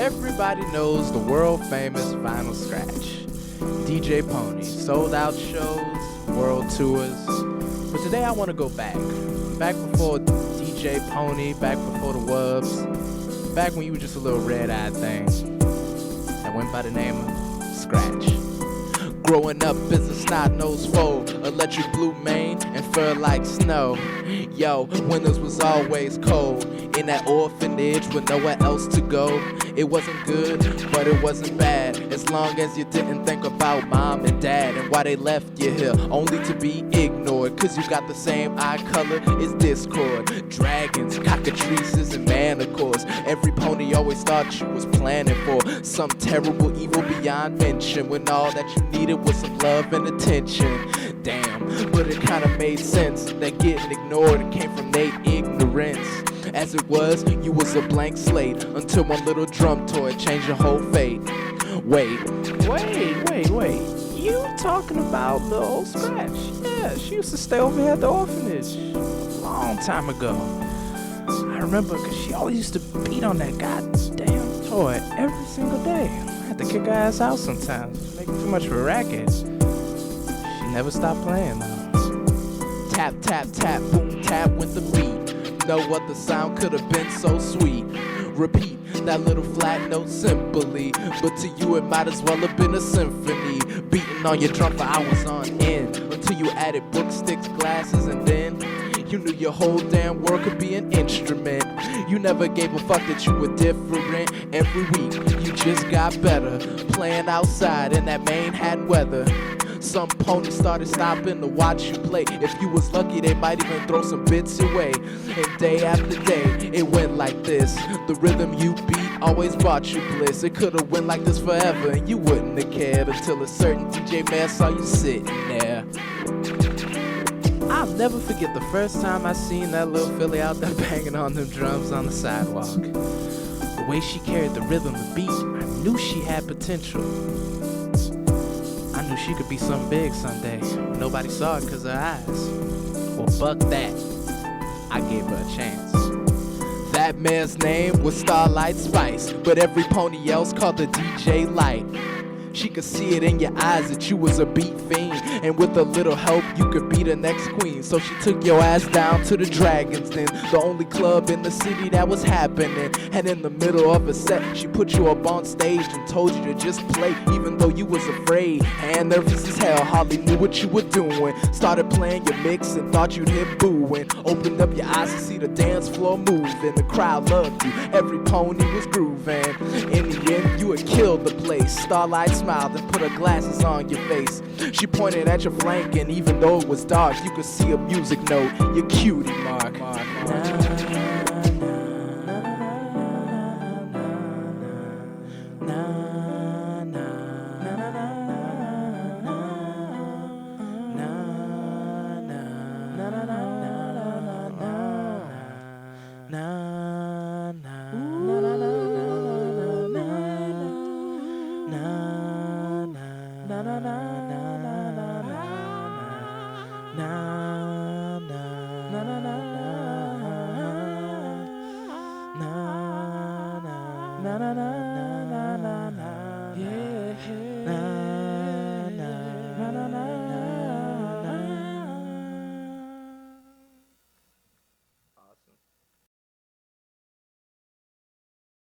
Everybody knows the world famous Vinyl Scratch. DJ Pony, sold out shows, world tours. But today I want to go back. Back before DJ Pony, back before the Wubs. Back when you were just a little red-eyed thing that went by the name of Scratch. Growing up as a snot-nosed foe, electric blue mane and fur like snow. Yo, winters was always cold in that orphanage with nowhere else to go. It wasn't good, but it wasn't bad, as long as you didn't think about mom and dad and why they left you here, only to be ignored. Cause you got the same eye color as Discord. Dragons, cockatrices, and manacles. Every pony always thought you was planning for some terrible evil beyond mention, when all that you needed was some love and attention. Damn, but it kinda made sense that getting ignored came from Nate ignorance. As it was, you was a blank slate until one little drum toy changed your whole fate. Wait. You talking about the old Scratch? Yeah, she used to stay over here at the orphanage a long time ago. I remember because she always used to beat on that goddamn toy every single day. I had to kick her ass out sometimes, making too much of a racket. She never stopped playing though. Tap, tap, tap, boom, tap went the beat. No other sound could have been so sweet. Repeat that little flat note simply, but to you it might as well have been a symphony. Beating on your drum for hours on end, until you added book sticks, glasses, and then you knew your whole damn world could be an instrument. You never gave a fuck that you were different. Every week you just got better, playing outside in that Manhattan weather. Some ponies started stopping to watch you play. If you was lucky, they might even throw some bits away. And day after day, it went like this. The rhythm you beat always brought you bliss. It could've went like this forever, and you wouldn't have cared until a certain DJ man saw you sitting there. I'll never forget the first time I seen that little filly out there banging on them drums on the sidewalk. The way she carried the rhythm, the beat, I knew she had potential. I knew she could be something big someday. Nobody saw it because her eyes. Well, fuck that. I gave her a chance. That man's name was Starlight Spice, but every pony else called her DJ Light. She could see it in your eyes that you was a beat fiend, and with a little help you could be the next queen. So she took your ass down to the Dragons Den, the only club in the city that was happening. And in the middle of a set, she put you up on stage and told you to just play, even though you was afraid and nervous as hell, hardly knew what you were doing. Started playing your mix and thought you'd hit booing. Opened up your eyes to see the dance floor moving. The crowd loved you, every pony was grooving. In the end, you had killed the place. Starlight smiled and put her glasses on your face. She pointed at your flank, and even though it was dark, you could see a music note, your cutie mark. Yeah.